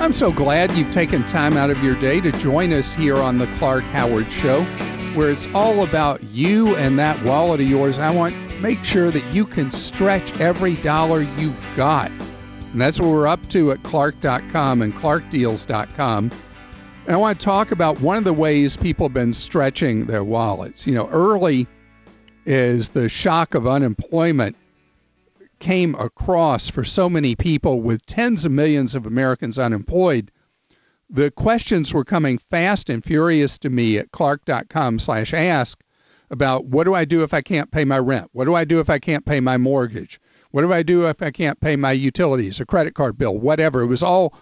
I'm so glad you've taken time out of your day to join us here on the Clark Howard Show, where it's all about you and that wallet of yours. I want to make sure that you can stretch every dollar you've got. And that's what we're up to at Clark.com and ClarkDeals.com. And I want to talk about one of the ways people have been stretching their wallets. You know, early as the shock of unemployment came across for so many people with tens of millions of Americans unemployed, the questions were coming fast and furious to me at Clark.com/ask about what do I do if I can't pay my rent? What do I do if I can't pay my mortgage? What do I do if I can't pay my utilities, a credit card bill, whatever? It was all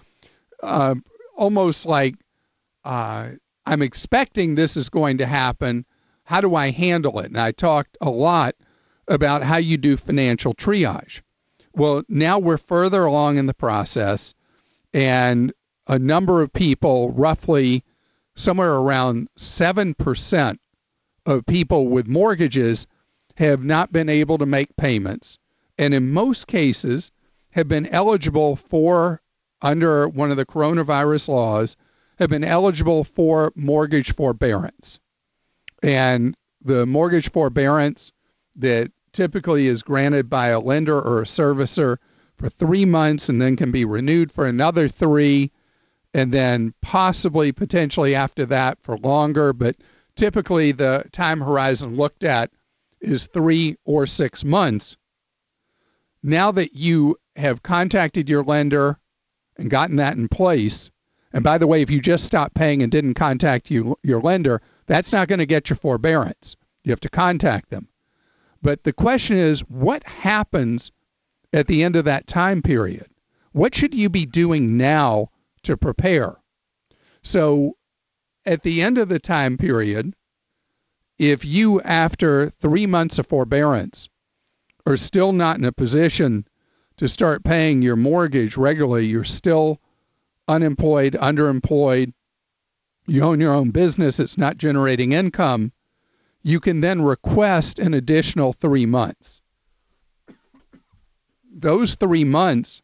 almost like I'm expecting this is going to happen. How do I handle it? And I talked a lot about how you do financial triage. Well, now we're further along in the process, and a number of people, roughly somewhere around 7% of people with mortgages, have not been able to make payments, and in most cases have been eligible for, under one of the coronavirus laws, have been eligible for mortgage forbearance. And the mortgage forbearance that typically is granted by a lender or a servicer for 3 months and then can be renewed for another 3, and then possibly potentially after that for longer. But typically the time horizon looked at is 3 or 6 months. Now that you have contacted your lender and gotten that in place, and by the way, if you just stopped paying and didn't contact your lender, that's not going to get your forbearance. You have to contact them. But the question is, what happens at the end of that time period? What should you be doing now to prepare? So at the end of the time period, if you, after 3 months of forbearance, are still not in a position to start paying your mortgage regularly, you're still unemployed, underemployed, you own your own business, it's not generating income, you can then request an additional 3 months. Those 3 months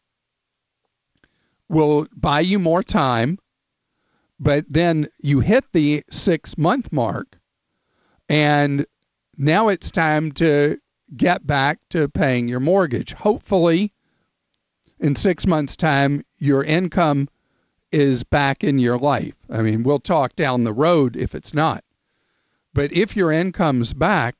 will buy you more time, but then you hit the 6-month mark, and now it's time to get back to paying your mortgage. Hopefully, in 6 months' time, your income is back in your life. I mean, we'll talk down the road if it's not. But if your income's back,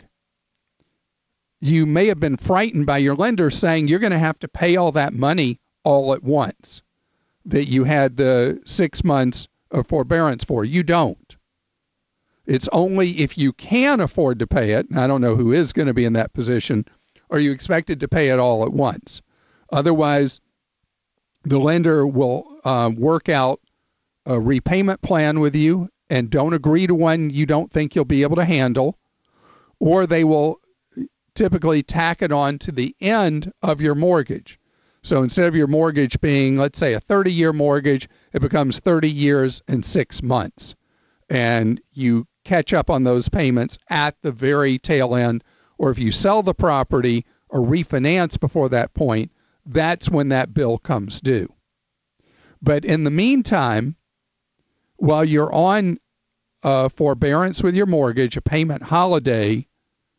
you may have been frightened by your lender saying you're going to have to pay all that money all at once that you had the 6 months of forbearance for. You don't. It's only if you can afford to pay it, and I don't know who is going to be in that position, are you expected to pay it all at once. Otherwise, the lender will work out a repayment plan with you and don't agree to one you don't think you'll be able to handle, or they will typically tack it on to the end of your mortgage. So instead of your mortgage being, let's say, a 30-year mortgage, it becomes 30 years and 6 months. And you catch up on those payments at the very tail end, or if you sell the property or refinance before that point, that's when that bill comes due. But in the meantime, while you're on forbearance with your mortgage, a payment holiday,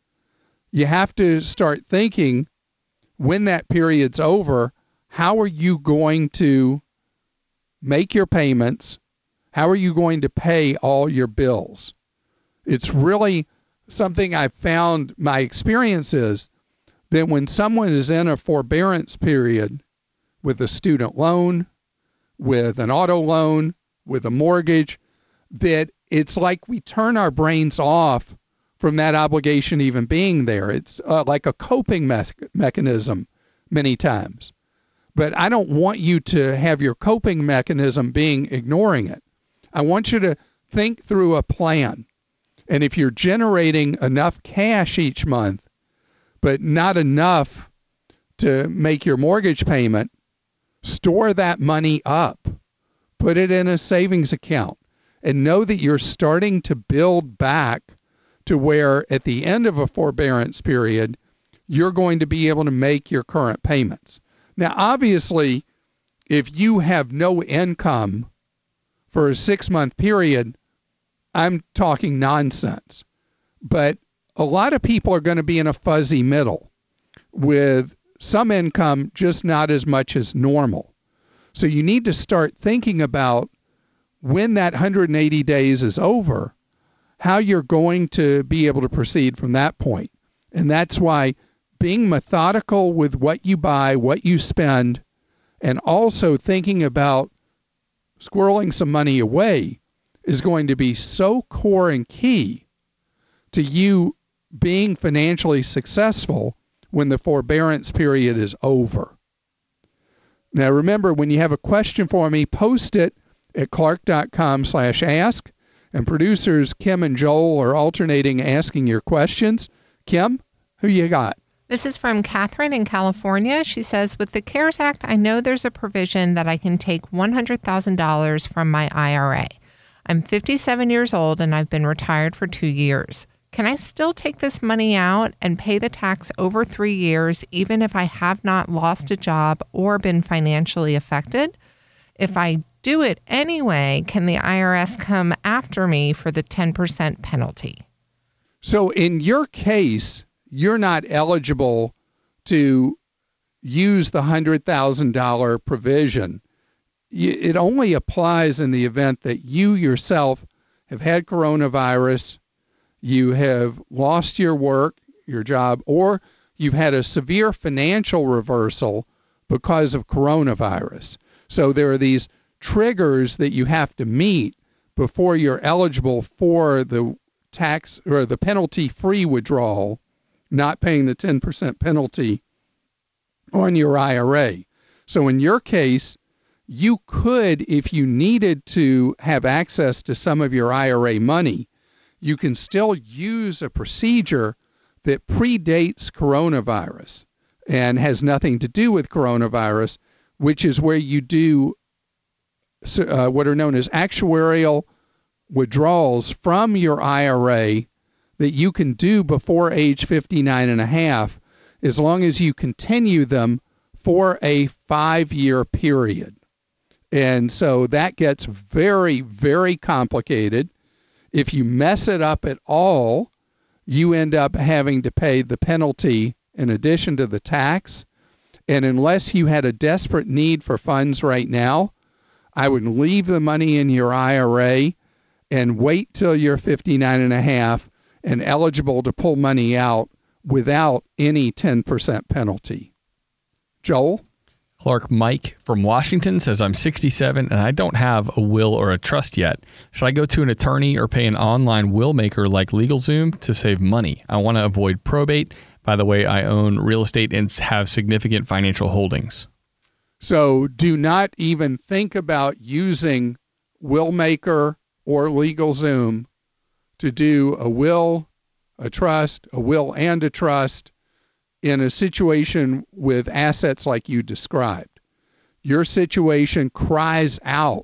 you have to start thinking, when that period's over, how are you going to make your payments? How are you going to pay all your bills? It's really something I've found, my experience is that when someone is in a forbearance period with a student loan, with an auto loan, with a mortgage, that it's like we turn our brains off from that obligation even being there. It's like a coping mechanism many times. But I don't want you to have your coping mechanism being ignoring it. I want you to think through a plan. And if you're generating enough cash each month, but not enough to make your mortgage payment, store that money up. Put it in a savings account and know that you're starting to build back to where at the end of a forbearance period, you're going to be able to make your current payments. Now, obviously, if you have no income for a 6-month period, I'm talking nonsense. But a lot of people are going to be in a fuzzy middle with some income, just not as much as normal. So you need to start thinking about when that 180 days is over, how you're going to be able to proceed from that point. And that's why being methodical with what you buy, what you spend, and also thinking about squirreling some money away is going to be so core and key to you being financially successful when the forbearance period is over. Now remember, when you have a question for me, post it at clark.com/ask, and producers Kim and Joel are alternating asking your questions. Kim, who you got? This is from Catherine in California. She says, with the CARES Act, I know there's a provision that I can take $100,000 from my IRA. I'm 57 years old and I've been retired for 2 years. Can I still take this money out and pay the tax over 3 years, even if I have not lost a job or been financially affected? If I do it anyway, can the IRS come after me for the 10% penalty? So in your case, you're not eligible to use the $100,000 provision. It only applies in the event that you yourself have had coronavirus, you have lost your work, your job, or you've had a severe financial reversal because of coronavirus. So there are these triggers that you have to meet before you're eligible for the tax or the penalty-free withdrawal, not paying the 10% penalty on your IRA. So in your case, you could, if you needed to have access to some of your IRA money, you can still use a procedure that predates coronavirus and has nothing to do with coronavirus, which is where you do what are known as actuarial withdrawals from your IRA that you can do before age 59 and a half, as long as you continue them for a 5-year period. And so that gets very, very complicated. If you mess it up at all, you end up having to pay the penalty in addition to the tax. And unless you had a desperate need for funds right now, I would leave the money in your IRA and wait till you're 59 and a half and eligible to pull money out without any 10% penalty. Joel? Clark Mike from Washington says, I'm 67 and I don't have a will or a trust yet. Should I go to an attorney or pay an online will maker like LegalZoom to save money? I want to avoid probate. By the way, I own real estate and have significant financial holdings. So do not even think about using Willmaker or LegalZoom to do a will, a trust, a will and a trust in a situation with assets like you described. Your situation cries out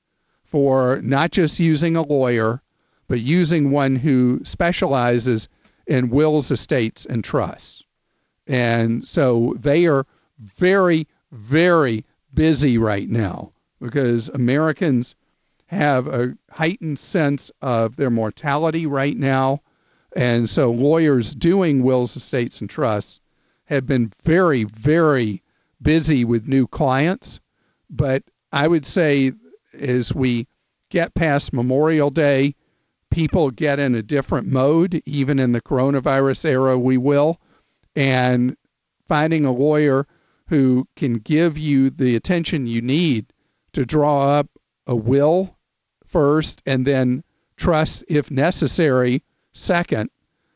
for not just using a lawyer, but using one who specializes in wills, estates, and trusts. And so they are very, very busy right now because Americans have a heightened sense of their mortality right now. And so lawyers doing wills, estates, and trusts have been very, very busy with new clients. But I would say as we get past Memorial Day, people get in a different mode. Even in the coronavirus era, we will. And finding a lawyer who can give you the attention you need to draw up a will first and then trust, if necessary, second,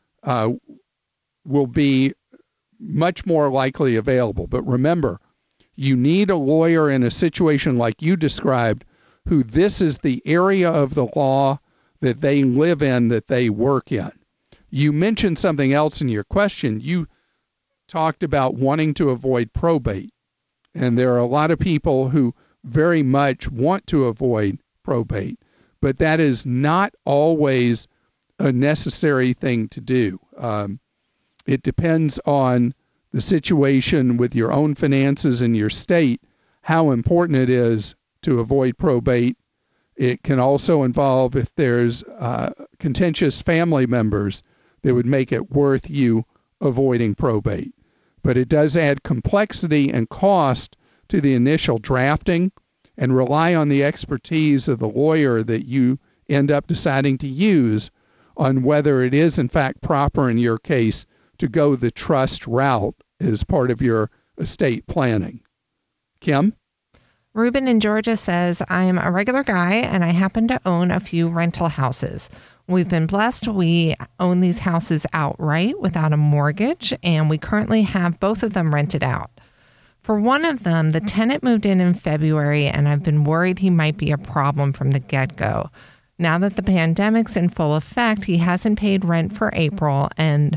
will be much more likely available. But remember, you need a lawyer in a situation like you described, who this is the area of the law that they live in, that they work in. You mentioned something else in your question. You talked about wanting to avoid probate. And there are a lot of people who very much want to avoid probate, but that is not always a necessary thing to do. It depends on the situation with your own finances and your state, how important it is to avoid probate. It can also involve if there's contentious family members that would make it worth you avoiding probate. But it does add complexity and cost to the initial drafting and rely on the expertise of the lawyer that you end up deciding to use on whether it is in fact proper in your case to go the trust route as part of your estate planning. Kim? Ruben in Georgia says, I'm a regular guy and I happen to own a few rental houses. We've been blessed. We own these houses outright without a mortgage, and we currently have both of them rented out. For one of them, the tenant moved in February, and I've been worried he might be a problem from the get-go. Now that the pandemic's in full effect, he hasn't paid rent for April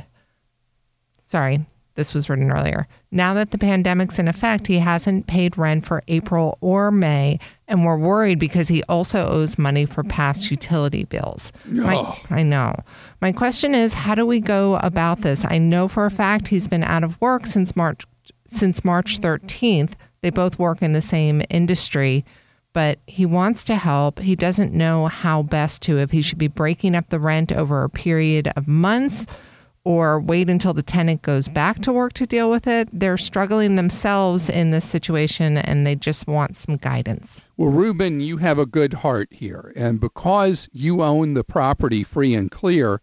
this was written earlier. Now that the pandemic's in effect, he hasn't paid rent for April or May, and we're worried because he also owes money for past utility bills. I know. My question is, how do we go about this? I know for a fact he's been out of work since March 13th. They both work in the same industry, but he wants to help. He doesn't know how best to, if he should be breaking up the rent over a period of months or wait until the tenant goes back to work to deal with it. They're struggling themselves in this situation, and they just want some guidance. Well, Ruben, you have a good heart here. And because you own the property free and clear,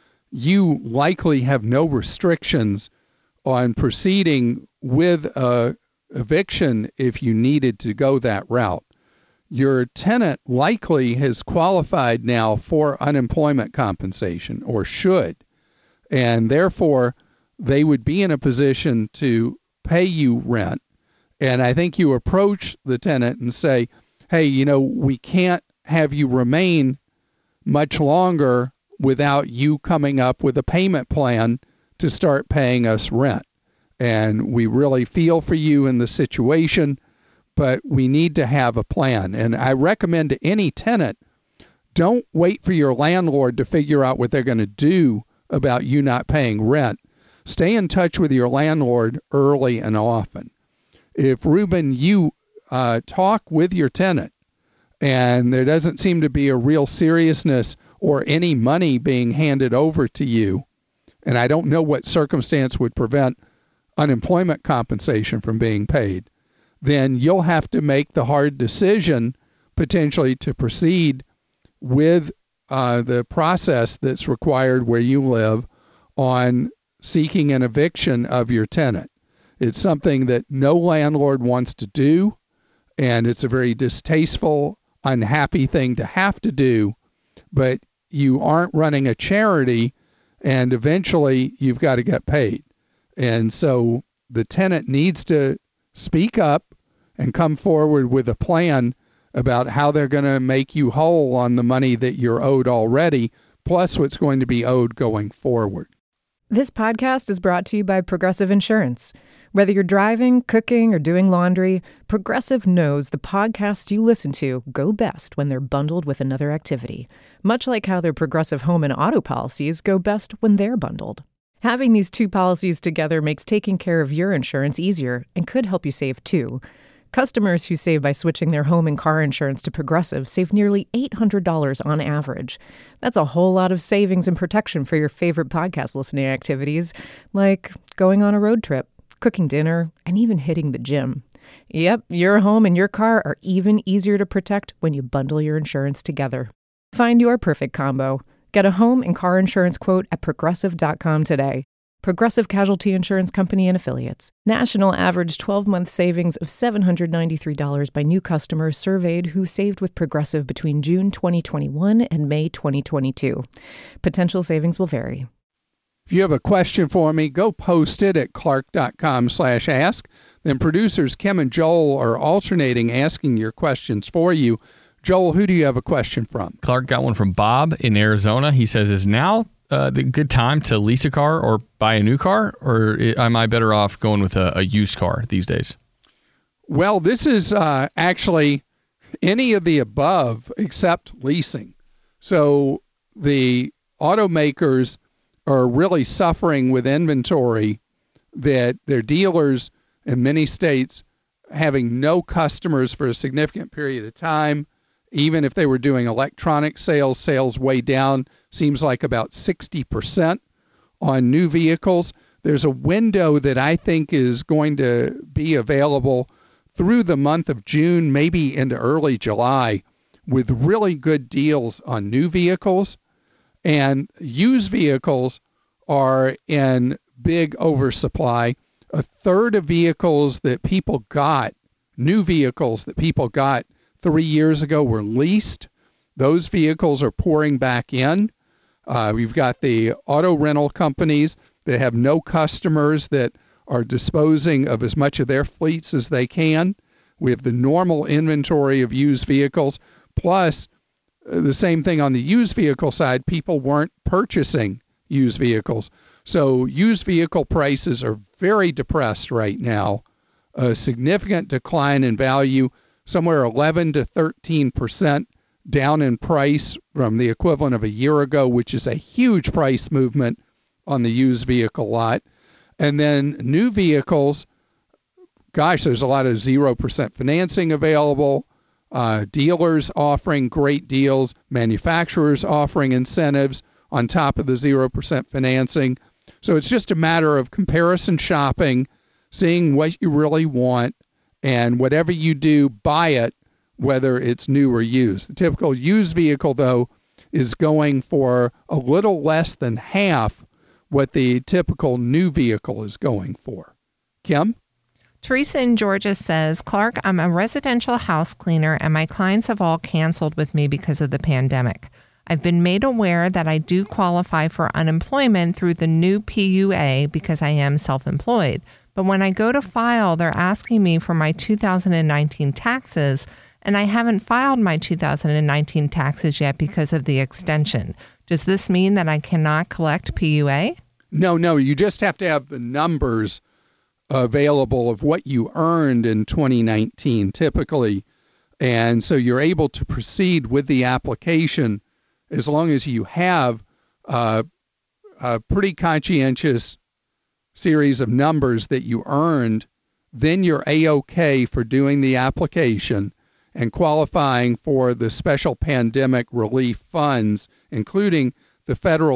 you likely have no restrictions on proceeding with a eviction if you needed to go that route. Your tenant likely has qualified now for unemployment compensation, or should. And therefore, they would be in a position to pay you rent. And I think you approach the tenant and say, hey, we can't have you remain much longer without you coming up with a payment plan to start paying us rent. And we really feel for you in the situation, but we need to have a plan. And I recommend to any tenant, don't wait for your landlord to figure out what they're going to do about you not paying rent. Stay in touch with your landlord early and often. If, Ruben, you talk with your tenant and there doesn't seem to be a real seriousness or any money being handed over to you, and I don't know what circumstance would prevent unemployment compensation from being paid, then you'll have to make the hard decision potentially to proceed with the process that's required where you live on seeking an eviction of your tenant. It's something that no landlord wants to do, and it's a very distasteful, unhappy thing to have to do, but you aren't running a charity, and eventually you've got to get paid. And so the tenant needs to speak up and come forward with a plan about how they're going to make you whole on the money that you're owed already, plus what's going to be owed going forward. This podcast is brought to you by Progressive Insurance. Whether you're driving, cooking, or doing laundry, Progressive knows the podcasts you listen to go best when they're bundled with another activity, much like how their Progressive home and auto policies go best when they're bundled. Having these two policies together makes taking care of your insurance easier and could help you save too. Customers who save by switching their home and car insurance to Progressive save nearly $800 on average. That's a whole lot of savings and protection for your favorite podcast listening activities, like going on a road trip, cooking dinner, and even hitting the gym. Yep, your home and your car are even easier to protect when you bundle your insurance together. Find your perfect combo. Get a home and car insurance quote at Progressive.com today. Progressive Casualty Insurance Company and Affiliates. National average 12-month savings of $793 by new customers surveyed who saved with Progressive between June 2021 and May 2022. Potential savings will vary. If you have a question for me, go post it at clark.com/ask. Then producers Kim and Joel are alternating asking your questions for you. Joel, who do you have a question from? Clark got one from Bob in Arizona. He says, is now the good time to lease a car or buy a new car, or am I better off going with a used car these days? Well, this is actually any of the above except leasing. So the automakers are really suffering with inventory that their dealers in many states having no customers for a significant period of time. Even if they were doing electronic sales way down, seems like about 60% on new vehicles. There's a window that I think is going to be available through the month of June, maybe into early July, with really good deals on new vehicles. And used vehicles are in big oversupply. A third of vehicles that people got, new vehicles that people got 3 years ago, were leased. Those vehicles are pouring back in. We've got the auto rental companies that have no customers that are disposing of as much of their fleets as they can. We have the normal inventory of used vehicles, plus the same thing on the used vehicle side. People weren't purchasing used vehicles. So used vehicle prices are very depressed right now. A significant decline in value, somewhere 11 to 13% down in price from the equivalent of a year ago, which is a huge price movement on the used vehicle lot. And then new vehicles, gosh, there's a lot of 0% financing available, dealers offering great deals, manufacturers offering incentives on top of the 0% financing. So it's just a matter of comparison shopping, seeing what you really want, and whatever you do, buy it, whether it's new or used. The typical used vehicle, though, is going for a little less than half what the typical new vehicle is going for. Kim? Teresa in Georgia says, Clark, I'm a residential house cleaner and my clients have all canceled with me because of the pandemic. I've been made aware that I do qualify for unemployment through the new PUA because I am self-employed. But when I go to file, they're asking me for my 2019 taxes, and I haven't filed my 2019 taxes yet because of the extension. Does this mean that I cannot collect PUA? No, you just have to have the numbers available of what you earned in 2019 typically. And so you're able to proceed with the application as long as you have a pretty conscientious series of numbers that you earned. Then you're A-OK for doing the application and qualifying for the special pandemic relief funds, including the federal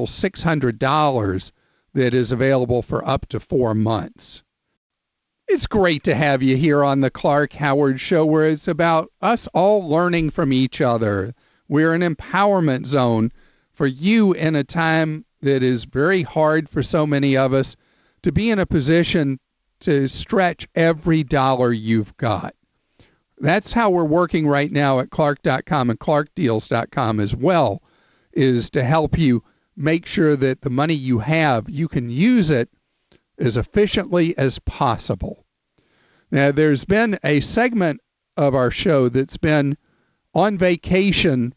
$600 that is available for up to 4 months. It's great to have you here on the Clark Howard Show, where it's about us all learning from each other. We're an empowerment zone for you in a time that is very hard for so many of us to be in a position to stretch every dollar you've got. That's how we're working right now at Clark.com and ClarkDeals.com as well, is to help you make sure that the money you have, you can use it as efficiently as possible. Now, there's been a segment of our show that's been on vacation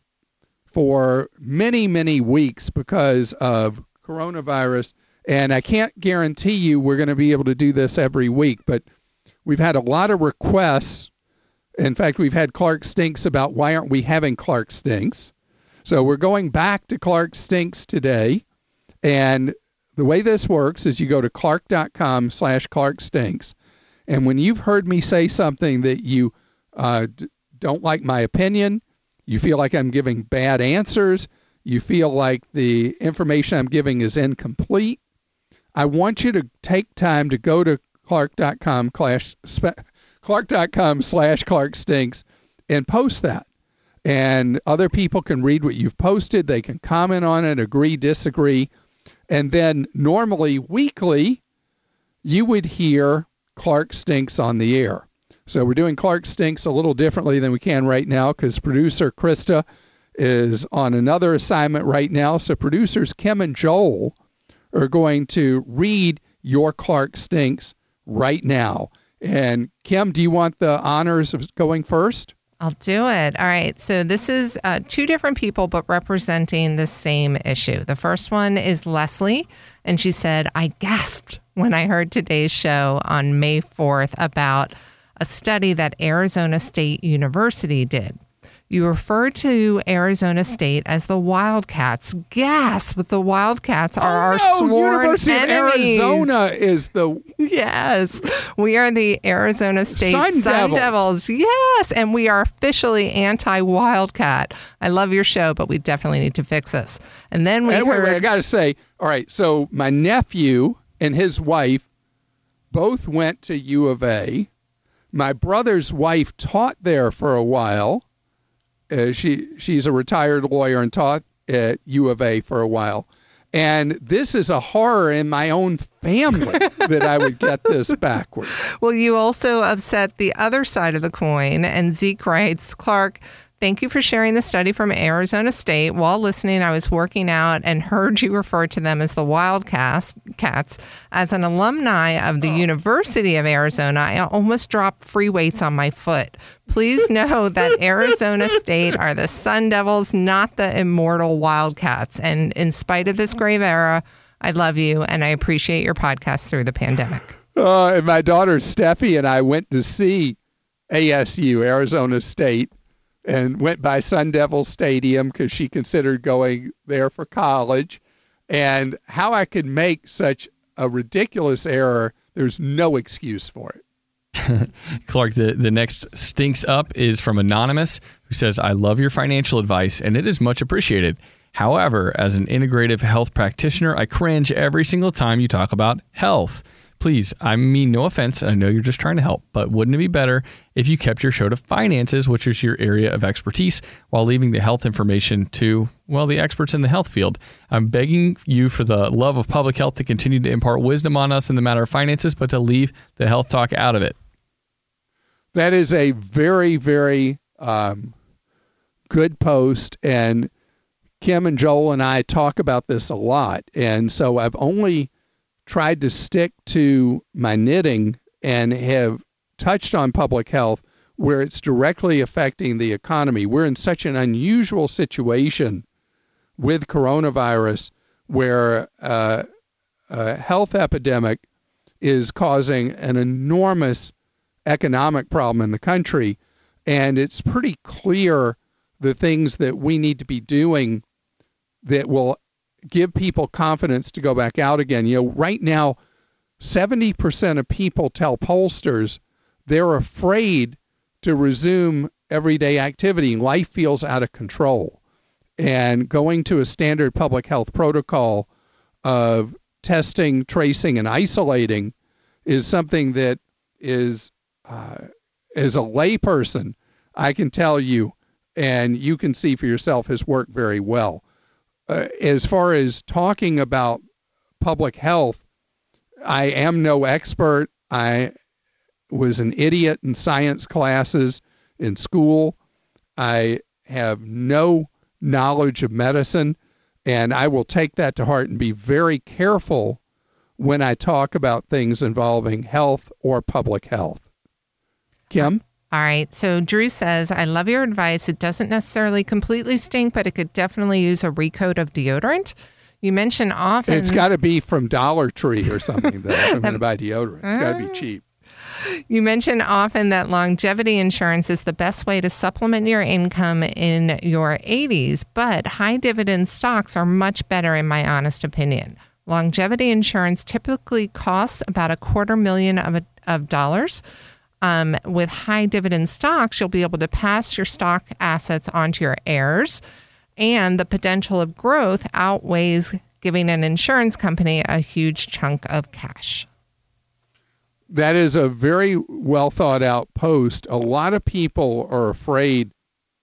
for many, many weeks because of coronavirus, and I can't guarantee you we're going to be able to do this every week, but we've had a lot of requests. In fact, we've had Clark Stinks about why aren't we having Clark Stinks. So we're going back to Clark Stinks today. And the way this works is you go to Clark.com/ClarkStinks. And when you've heard me say something that you don't like my opinion, you feel like I'm giving bad answers, you feel like the information I'm giving is incomplete, I want you to take time to go to Clark.com/ClarkStinks and post that. And other people can read what you've posted. They can comment on it, agree, disagree. And then normally weekly, you would hear Clark Stinks on the air. So we're doing Clark Stinks a little differently than we can right now because producer Krista is on another assignment right now. So producers Kim and Joel are going to read your Clark Stinks right now. And Kim, do you want the honors of going first? I'll do it. All right. So this is two different people, but representing the same issue. The first one is Leslie, and she said, I gasped when I heard today's show on May 4th about a study that Arizona State University did. You refer to Arizona State as the Wildcats. Gasp! The Wildcats are our sworn University enemies. of Arizona is the... Yes, we are the Arizona State Sun Devils. Yes, and we are officially anti-Wildcat. I love your show, but we definitely need to fix this. And then we heard... Wait, I got to say, all right, so my nephew and his wife both went to U of A. My brother's wife taught there for a while. She's a retired lawyer and taught at U of A for a while. And this is a horror in my own family that I would get this backwards. Well, you also upset the other side of the coin. And Zeke writes, Clark, thank you for sharing the study from Arizona State. While listening, I was working out and heard you refer to them as the Wildcats. As an alumni of the University of Arizona, I almost dropped free weights on my foot. Please know that Arizona State are the Sun Devils, not the immortal Wildcats. And in spite of this grave era, I love you and I appreciate your podcast through the pandemic. And my daughter Steffi and I went to see ASU, Arizona State, and went by Sun Devil Stadium because she considered going there for college. And how I could make such a ridiculous error, there's no excuse for it. Clark, the next stinks up is from Anonymous, who says, I love your financial advice, and it is much appreciated. However, as an integrative health practitioner, I cringe every single time you talk about health. Please, I mean no offense, and I know you're just trying to help, but wouldn't it be better if you kept your show to finances, which is your area of expertise, while leaving the health information to, well, the experts in the health field? I'm begging you for the love of public health to continue to impart wisdom on us in the matter of finances, but to leave the health talk out of it. That is a very, very good post, and Kim and Joel and I talk about this a lot, and so I've only tried to stick to my knitting and have touched on public health where it's directly affecting the economy. We're in such an unusual situation with coronavirus where a health epidemic is causing an enormous economic problem in the country. And it's pretty clear the things that we need to be doing that will give people confidence to go back out again. You know, right now, 70% of people tell pollsters they're afraid to resume everyday activity. Life feels out of control. And going to a standard public health protocol of testing, tracing, and isolating is something that is, as a layperson, I can tell you, and you can see for yourself, has worked very well. As far as talking about public health, I am no expert. I was an idiot in science classes in school. I have no knowledge of medicine, and I will take that to heart and be very careful when I talk about things involving health or public health. Kim? All right. So Drew says, I love your advice. It doesn't necessarily completely stink, but it could definitely use a recoat of deodorant. You mention often... It's got to be from Dollar Tree or something that I'm going to buy deodorant. It's got to be cheap. You mention often that longevity insurance is the best way to supplement your income in your 80s, but high dividend stocks are much better in my honest opinion. Longevity insurance typically costs about $250,000 of dollars. With high dividend stocks, you'll be able to pass your stock assets on to your heirs, and the potential of growth outweighs giving an insurance company a huge chunk of cash. That is a very well thought out post. A lot of people are afraid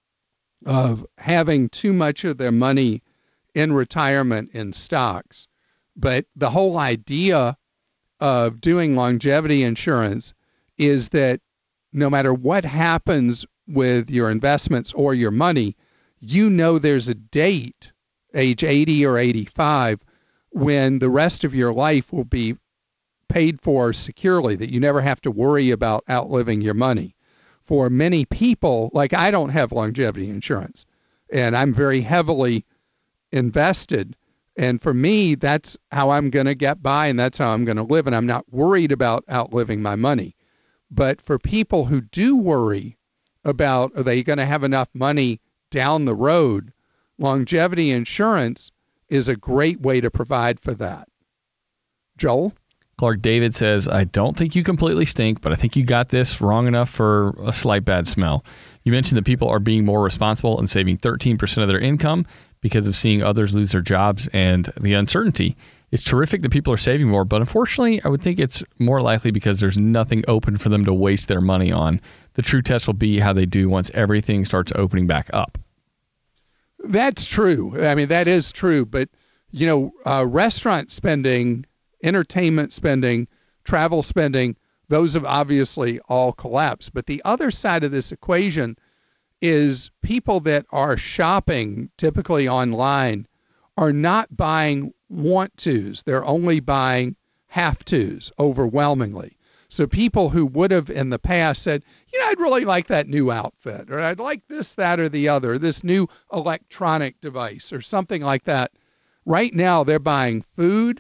of having too much of their money in retirement in stocks. But the whole idea of doing longevity insurance is that no matter what happens with your investments or your money, you know there's a date, age 80 or 85, when the rest of your life will be paid for securely, that you never have to worry about outliving your money. For many people, like I don't have longevity insurance, and I'm very heavily invested. And for me, that's how I'm going to get by, and that's how I'm going to live, and I'm not worried about outliving my money. But for people who do worry about are they going to have enough money down the road, longevity insurance is a great way to provide for that. Joel? Clark David says, I don't think you completely stink, but I think you got this wrong enough for a slight bad smell. You mentioned that people are being more responsible and saving 13% of their income because of seeing others lose their jobs and the uncertainty. It's terrific that people are saving more, but unfortunately, I would think it's more likely because there's nothing open for them to waste their money on. The true test will be how they do once everything starts opening back up. That's true. I mean, that is true. But, restaurant spending, entertainment spending, travel spending, those have obviously all collapsed. But the other side of this equation is people that are shopping, typically online, are not buying want-tos. They're only buying have-tos overwhelmingly. So people who would have in the past said, I'd really like that new outfit, or I'd like this, that, or the other, this new electronic device or something like that. Right now, they're buying food,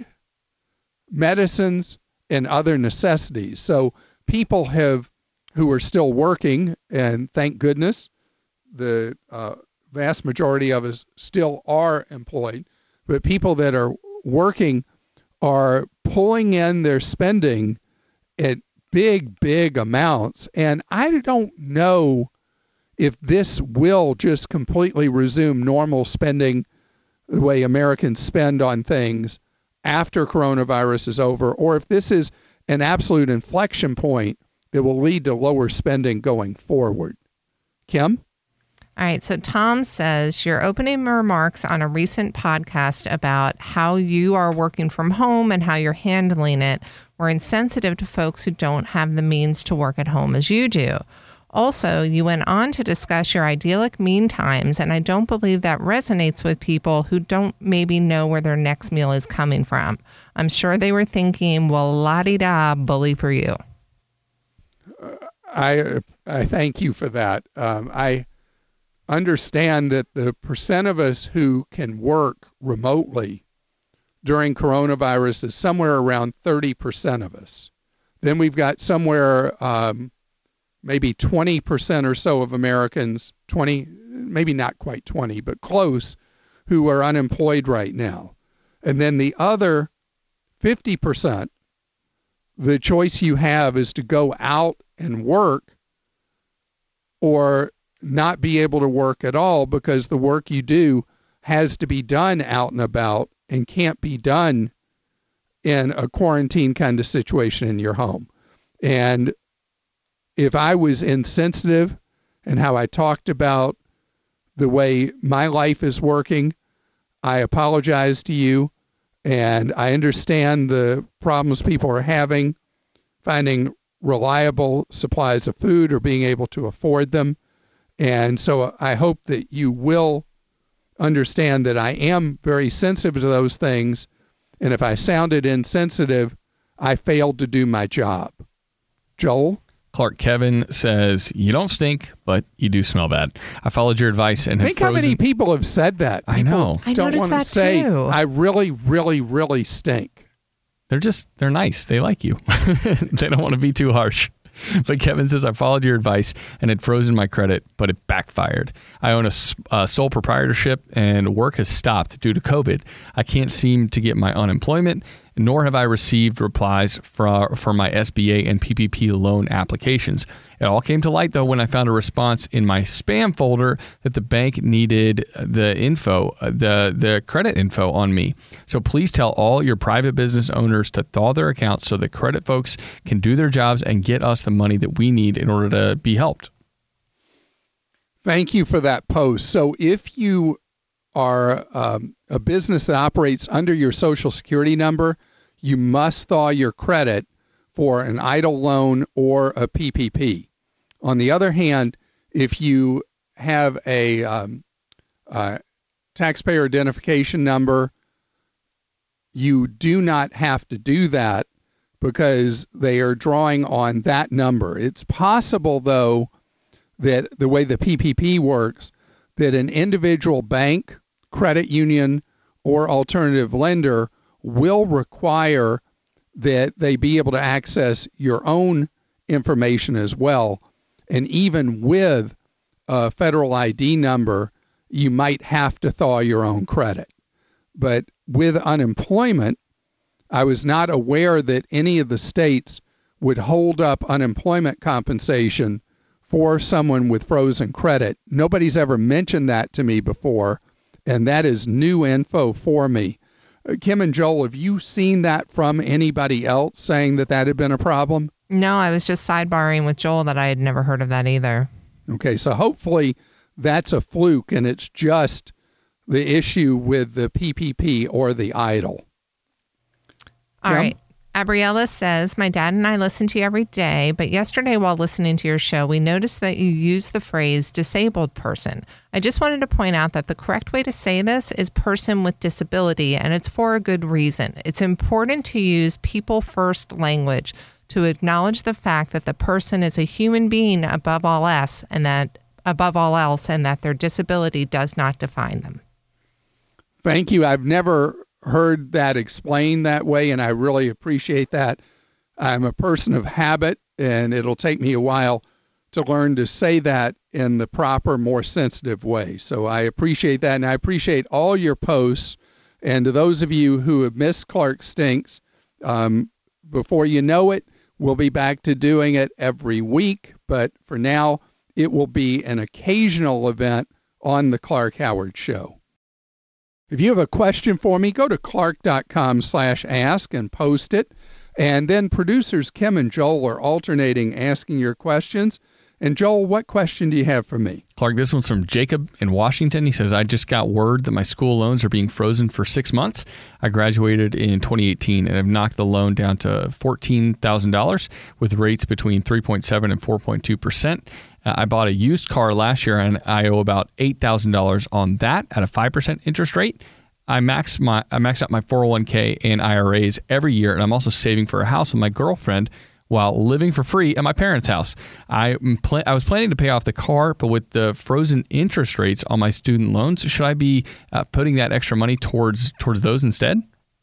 medicines, and other necessities. So people who are still working, and thank goodness, the vast majority of us still are employed, but people that are working are pulling in their spending at big amounts. And I don't know if this will just completely resume normal spending the way Americans spend on things after coronavirus is over, or if this is an absolute inflection point that will lead to lower spending going forward. Kim? All right, so Tom says your opening remarks on a recent podcast about how you are working from home and how you're handling it were insensitive to folks who don't have the means to work at home as you do. Also, you went on to discuss your idyllic mean times, and I don't believe that resonates with people who don't maybe know where their next meal is coming from. I'm sure they were thinking, well, la-di-da, bully for you. I thank you for that. I understand that the percent of us who can work remotely during coronavirus is somewhere around 30% of us. Then we've got somewhere maybe 20% or so of Americans, 20, maybe not quite 20, but close, who are unemployed right now. And then the other 50%, the choice you have is to go out and work or not be able to work at all because the work you do has to be done out and about and can't be done in a quarantine kind of situation in your home. And if I was insensitive in how I talked about the way my life is working, I apologize to you. And I understand the problems people are having finding reliable supplies of food or being able to afford them. And so I hope that you will understand that I am very sensitive to those things. And if I sounded insensitive, I failed to do my job. Joel? Clark Kevin says, you don't stink, but you do smell bad. I followed your advice and think how many people have said that. I know. I don't noticed want to that say, too. I really, really, really stink. They're nice. They like you. They don't want to be too harsh. But Kevin says, I followed your advice and it frozen my credit, but it backfired. I own a sole proprietorship and work has stopped due to COVID. I can't seem to get my unemployment, nor have I received replies for my SBA and PPP loan applications. It all came to light, though, when I found a response in my spam folder that the bank needed the info, the credit info on me. So please tell all your private business owners to thaw their accounts so the credit folks can do their jobs and get us the money that we need in order to be helped. Thank you for that post. So if you are a business that operates under your Social Security number, you must thaw your credit for an EIDL loan or a PPP. On the other hand, if you have a taxpayer identification number, you do not have to do that because they are drawing on that number. It's possible, though, that the way the PPP works, that an individual bank, credit union, or alternative lender will require that they be able to access your own information as well. And even with a federal ID number, you might have to thaw your own credit. But with unemployment, I was not aware that any of the states would hold up unemployment compensation for someone with frozen credit. Nobody's ever mentioned that to me before, and that is new info for me. Kim and Joel, have you seen that from anybody else saying that that had been a problem? No, I was just sidebarring with Joel that I had never heard of that either. Okay, so hopefully that's a fluke and it's just the issue with the PPP or the EIDL. All right. Abriella says, my dad and I listen to you every day, but yesterday while listening to your show, we noticed that you use the phrase disabled person. I just wanted to point out that the correct way to say this is person with disability, and it's for a good reason. It's important to use people first language to acknowledge the fact that the person is a human being above all else, and that their disability does not define them. Thank you. I've never heard that explained that way, and I really appreciate that. I'm a person of habit, and it'll take me a while to learn to say that in the proper, more sensitive way. So I appreciate that, and I appreciate all your posts. And to those of you who have missed Clark Stinks, before you know it, we'll be back to doing it every week. But for now, it will be an occasional event on the Clark Howard Show. If you have a question for me, go to clark.com/ask and post it. And then producers Kim and Joel are alternating asking your questions. And Joel, what question do you have for me? Clark, this one's from Jacob in Washington. He says, I just got word that my school loans are being frozen for 6 months. I graduated in 2018 and have knocked the loan down to $14,000 with rates between 3.7 and 4.2%. I bought a used car last year and I owe about $8,000 on that at a 5% interest rate. I max out my 401k and IRAs every year, and I'm also saving for a house with my girlfriend while living for free at my parents' house. I was planning to pay off the car, but with the frozen interest rates on my student loans, should I be putting that extra money towards those instead?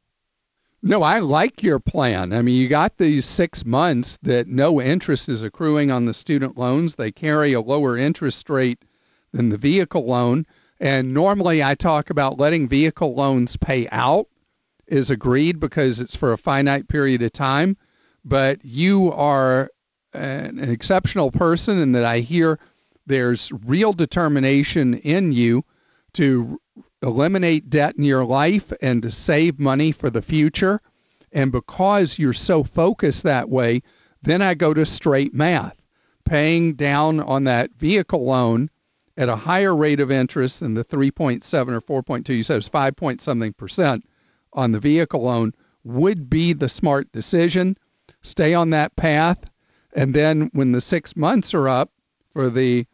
No, I like your plan. I mean, you got these 6 months that no interest is accruing on the student loans. They carry a lower interest rate than the vehicle loan. And normally I talk about letting vehicle loans pay out is agreed because it's for a finite period of time. But you are an exceptional person in that I hear there's real determination in you to eliminate debt in your life and to save money for the future. And because you're so focused that way, then I go to straight math. Paying down on that vehicle loan at a higher rate of interest than the 3.7 or 4.2, you said it was 5 point something percent on the vehicle loan, would be the smart decision. Stay on that path, and then when the 6 months are up for the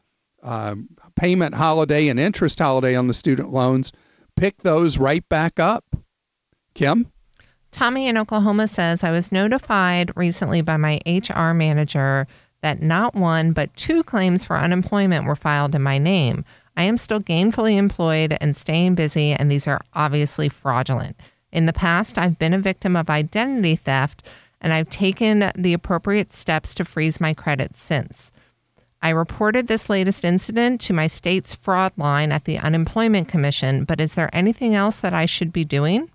payment holiday and interest holiday on the student loans, pick those right back up. Kim? Tommy in Oklahoma says, I was notified recently by my HR manager that not one, but 2 claims for unemployment were filed in my name. I am still gainfully employed and staying busy, and these are obviously fraudulent. In the past, I've been a victim of identity theft, and I've taken the appropriate steps to freeze my credit since. I reported this latest incident to my state's fraud line at the Unemployment Commission, but is there anything else that I should be doing?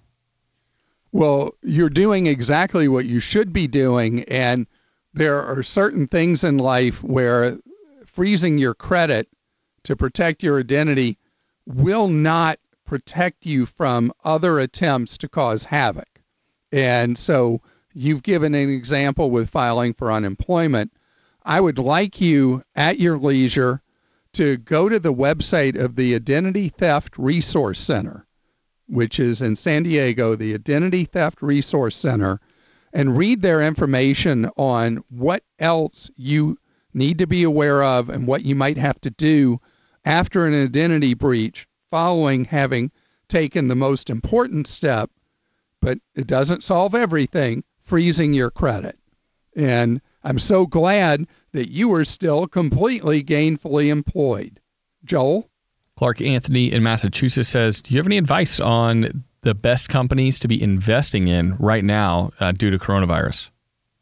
Well, you're doing exactly what you should be doing, and there are certain things in life where freezing your credit to protect your identity will not protect you from other attempts to cause havoc. And so you've given an example with filing for unemployment. I would like you at your leisure to go to the website of the Identity Theft Resource Center, which is in San Diego, the Identity Theft Resource Center, and read their information on what else you need to be aware of and what you might have to do after an identity breach following having taken the most important step, but it doesn't solve everything, freezing your credit. And I'm so glad that you are still completely gainfully employed. Joel? Clark Anthony in Massachusetts says, do you have any advice on the best companies to be investing in right now due to coronavirus?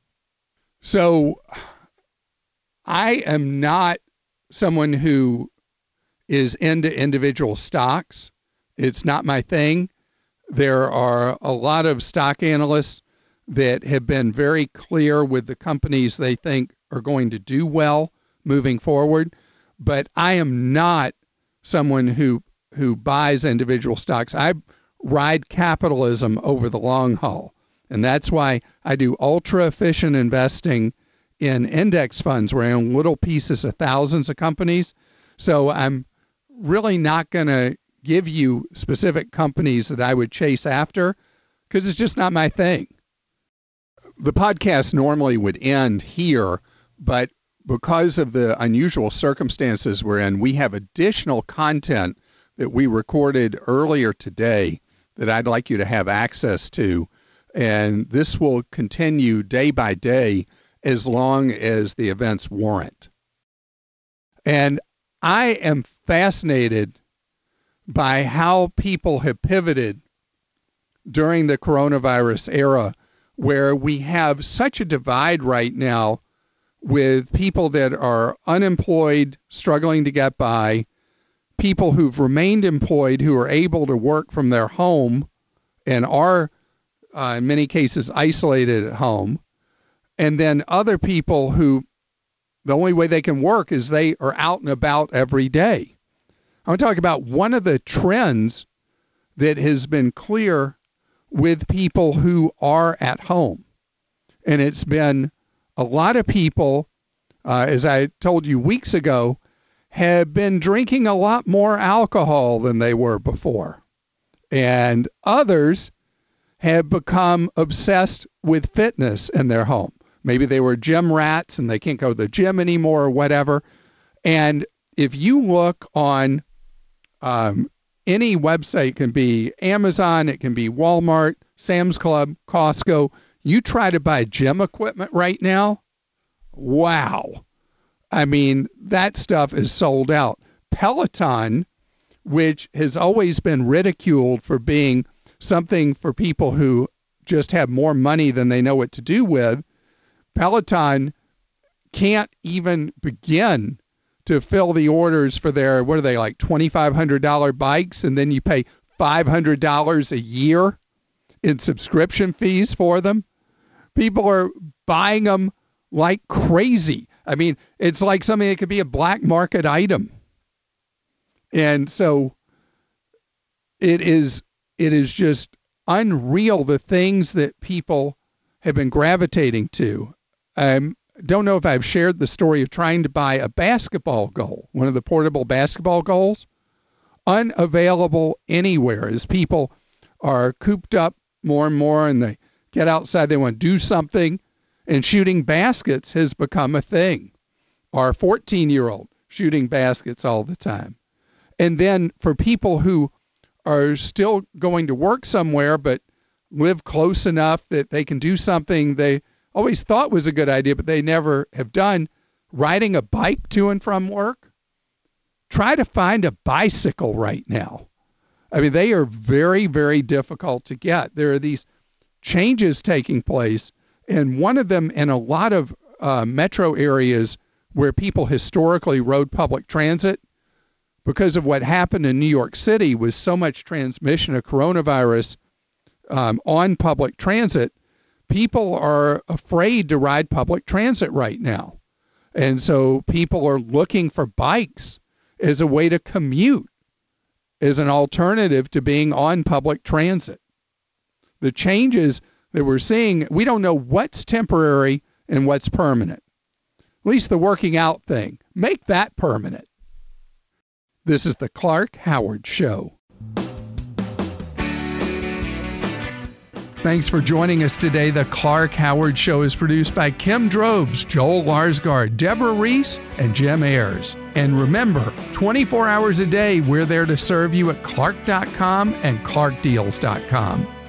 So I am not someone who is into individual stocks. It's not my thing. There are a lot of stock analysts that have been very clear with the companies they think are going to do well moving forward. But I am not someone who buys individual stocks. I ride capitalism over the long haul. And that's why I do ultra efficient investing in index funds where I own little pieces of thousands of companies. So I'm really not going to give you specific companies that I would chase after because it's just not my thing. The podcast normally would end here, but because of the unusual circumstances we're in, we have additional content that we recorded earlier today that I'd like you to have access to. And this will continue day by day as long as the events warrant. And I am fascinated by how people have pivoted during the coronavirus era, where we have such a divide right now with people that are unemployed, struggling to get by, people who've remained employed who are able to work from their home and are, in many cases, isolated at home, and then other people who the only way they can work is they are out and about every day. I want to talk about one of the trends that has been clear with people who are at home. And it's been a lot of people, as I told you weeks ago, have been drinking a lot more alcohol than they were before. And others have become obsessed with fitness in their home. Maybe they were gym rats and they can't go to the gym anymore or whatever. And if you look on any website, it can be Amazon, it can be Walmart, Sam's Club, Costco. You try to buy gym equipment right now, wow. I mean, that stuff is sold out. Peloton, which has always been ridiculed for being something for people who just have more money than they know what to do with, Peloton can't even begin to fill the orders for their, what are they, like $2,500 bikes, and then you pay $500 a year in subscription fees for them. People are buying them like crazy. I mean, it's like something that could be a black market item. And so it is just unreal, the things that people have been gravitating to. Don't know if I've shared the story of trying to buy a basketball goal, one of the portable basketball goals, unavailable anywhere as people are cooped up more and more and they get outside, they want to do something, and shooting baskets has become a thing. Our 14-year-old shooting baskets all the time. And then for people who are still going to work somewhere but live close enough that they can do something they always thought was a good idea, but they never have done, riding a bike to and from work. Try to find a bicycle right now. I mean, they are very, very difficult to get. There are these changes taking place, and one of them in a lot of metro areas where people historically rode public transit, because of what happened in New York City with so much transmission of coronavirus on public transit, people are afraid to ride public transit right now. And so people are looking for bikes as a way to commute, as an alternative to being on public transit. The changes that we're seeing, we don't know what's temporary and what's permanent. At least the working out thing, make that permanent. This is the Clark Howard Show. Thanks for joining us today. The Clark Howard Show is produced by Kim Drobes, Joel Larsgaard, Deborah Reese, and Jim Ayers. And remember, 24 hours a day, we're there to serve you at Clark.com and ClarkDeals.com.